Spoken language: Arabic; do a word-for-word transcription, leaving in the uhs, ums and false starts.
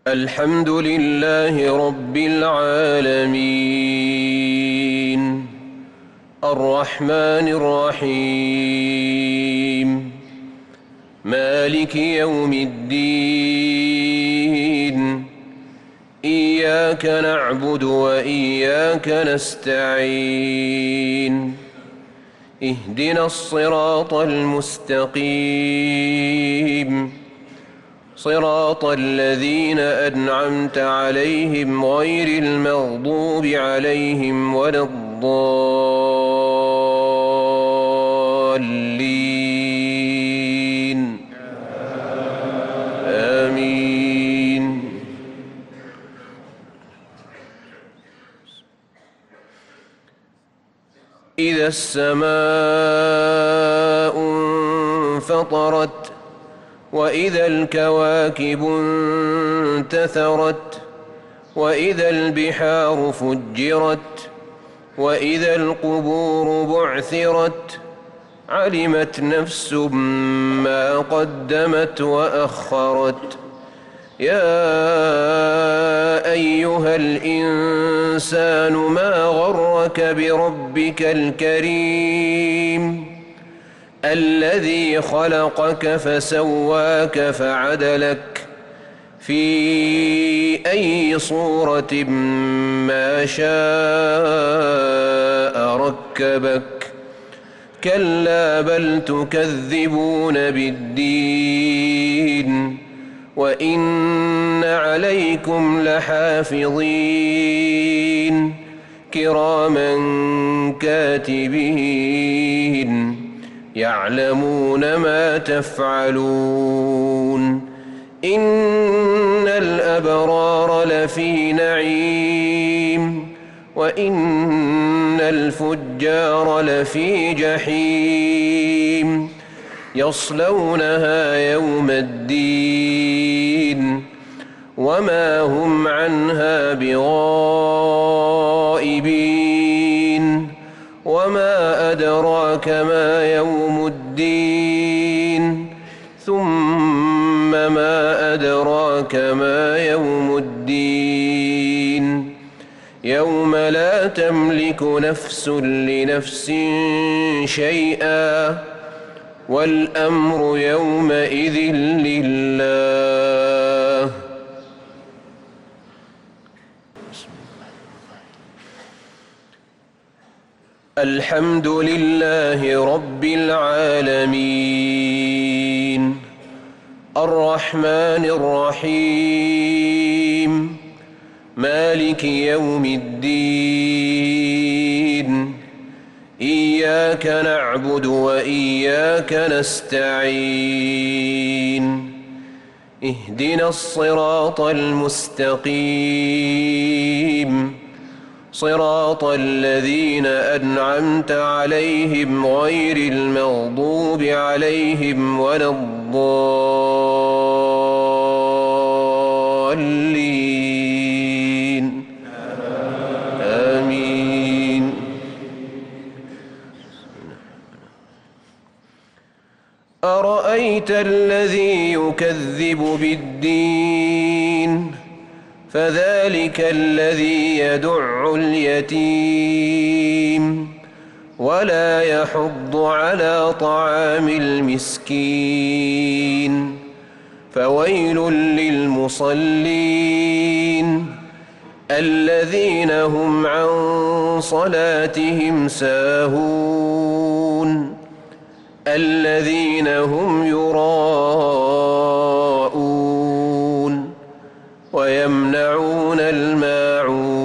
الحمد لله رب العالمين الرحمن الرحيم مالك يوم الدين إياك نعبد وإياك نستعين اهدنا الصراط المستقيم صراط الذين أنعمت عليهم غير المغضوب عليهم ولا الضالين آمين. إذا السماء انفطرت وإذا الكواكب انتثرت وإذا البحار فجرت وإذا القبور بعثرت علمت نفس ما قدمت وأخرت. يا أيها الإنسان ما غرك بربك الكريم الذي خلقك فسواك فعدلك في أي صورة ما شاء ركبك. كلا بل تكذبون بالدين وإن عليكم لحافظين كراما كاتبين يعلمون ما تفعلون. إن الأبرار لفي نعيم وإن الفجار لفي جحيم يصلونها يوم الدين وما هم عنها بغائبين. وما أدراك ما يوم الدين ثم ما أدراك ما يوم الدين يوم لا تملك نفس لنفس شيئا والأمر يومئذ لله. الحمد لله رب العالمين الرحمن الرحيم مالك يوم الدين إياك نعبد وإياك نستعين اهدنا الصراط المستقيم صراط الذين أنعمت عليهم غير المغضوب عليهم ولا الضالين آمين. أرأيت الذي يكذب بالدين فذلك الذي يدع اليتيم ولا يحض على طعام المسكين. فويل للمصلين الذين هم عن صلاتهم ساهون الذين هم يراءون ويمنعون الماعون